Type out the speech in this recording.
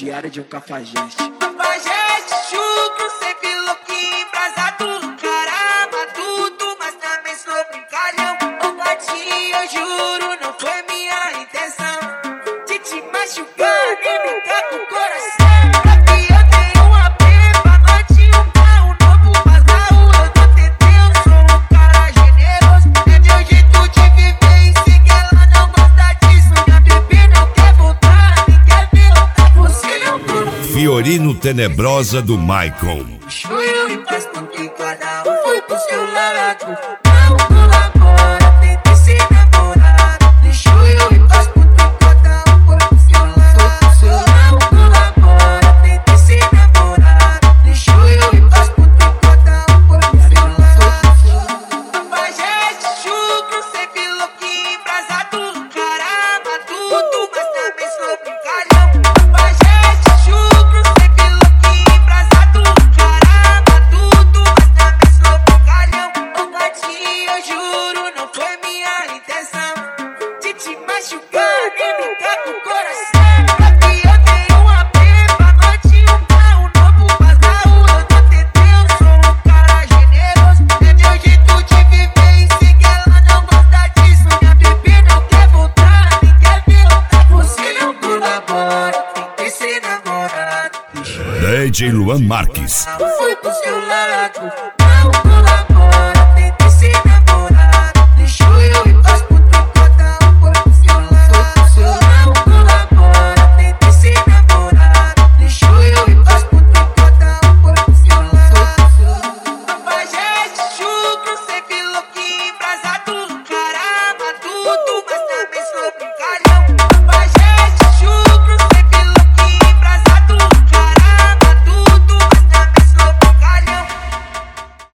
diária de um cafajeste. Cafajeste, chucro, sempre louquinho, embrasado, caramba, tudo, mas também sou brincalhão. Ô gatinho, eu juro, não foi minha intenção de te machucar, nem brincar com o coração. Aqui eu tenho uma pepa, noite, um carro novo, mas na rua eu tô tentando, eu sou um cara generoso. É meu jeito de viver e sei que ela não gosta disso. Minha bebê não quer voltar, nem quer ver outra, você não dura. Fiorino Tenebrosa do Michael. Eu e faz porque cada um foi pro seu lado. Vamos colaborar, tentei ser namorado. Deixa eu e faz porque cada um foi pro seu lado. Vamos colaborar, tentei ser namorado. Deixa eu e faz porque cada um foi pro seu lado. Cafajeste, chucro, sempre louquinho, embrasado, caramba, tudo, mas também sou brincalhão. Cafajeste, chucro, sempre louquinho, embrasado, caramba, tudo, mas também sou brincalhão. Ô gatinho, eu juro, não foi minha intenção de te machucar, nem brincar com o coração. Aqui eu tenho uma pepa, noite, um carro novo, mas na rua eu tô tentando, eu sou um cara generoso. É meu jeito de viver e sei que ela não gosta disso. Minha bebê não quer voltar, nem quer ver outra, você não colabora, tentei ser namorado. DJ Luan Marques. Foi pro seu lado.